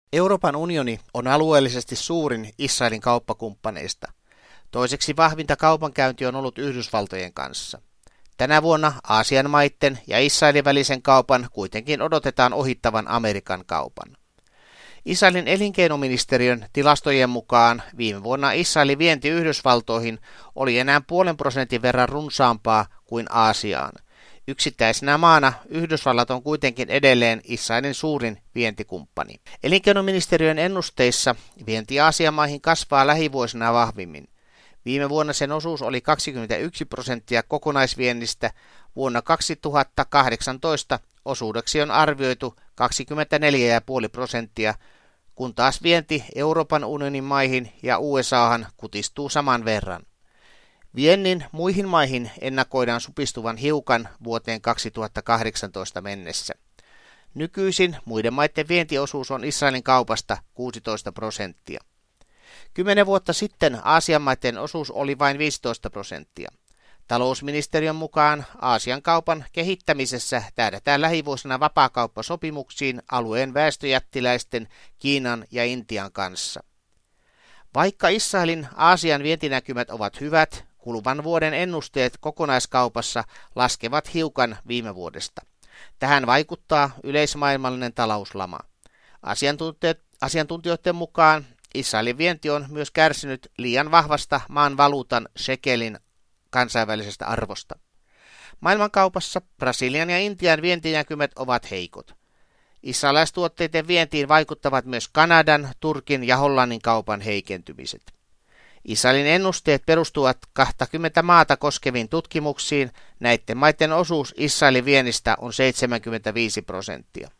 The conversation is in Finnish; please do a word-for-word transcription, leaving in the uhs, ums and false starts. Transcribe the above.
Euroopan unioni on alueellisesti suurin Israelin kauppakumppaneista. Toiseksi vahvinta kaupankäynti on ollut Yhdysvaltojen kanssa. Tänä vuonna Aasian maiden ja Israelin välisen kaupan kuitenkin odotetaan ohittavan Amerikan kaupan. Israelin elinkeinoministeriön tilastojen mukaan viime vuonna Israelin vienti Yhdysvaltoihin oli enää puolen prosentin verran runsaampaa kuin Aasiaan. Yksittäisenä maana Yhdysvallat on kuitenkin edelleen Israelin suurin vientikumppani. Elinkeinoministeriön ennusteissa vienti Aasian maihin kasvaa lähivuosina vahvimmin. Viime vuonna sen osuus oli kaksikymmentäyksi prosenttia kokonaisviennistä, vuonna kaksituhattakahdeksantoista osuudeksi on arvioitu kaksikymmentäneljä pilkku viisi prosenttia, kun taas vienti Euroopan unionin maihin ja U S A:han kutistuu saman verran. Viennin muihin maihin ennakoidaan supistuvan hiukan vuoteen kaksituhattakahdeksantoista mennessä. Nykyisin muiden maiden vientiosuus on Israelin kaupasta kuusitoista prosenttia. Kymmenen vuotta sitten Aasian maiden osuus oli vain viisitoista prosenttia. Talousministeriön mukaan Aasian kaupan kehittämisessä tähdätään lähivuosina vapaakauppasopimuksiin alueen väestöjättiläisten Kiinan ja Intian kanssa. Vaikka Israelin Aasian vientinäkymät ovat hyvät, kuluvan vuoden ennusteet kokonaiskaupassa laskevat hiukan viime vuodesta. Tähän vaikuttaa yleismaailmallinen talouslama. Asiantuntijoiden mukaan Israelin vienti on myös kärsinyt liian vahvasta maan valuutan shekelin kansainvälisestä arvosta. Maailmankaupassa Brasilian ja Intian vientinäkymät ovat heikot. Israelaistuotteiden vientiin vaikuttavat myös Kanadan, Turkin ja Hollannin kaupan heikentymiset. Israelin ennusteet perustuvat kaksikymmentä maata koskeviin tutkimuksiin. Näiden maiden osuus Israelin viennistä on seitsemänkymmentäviisi prosenttia.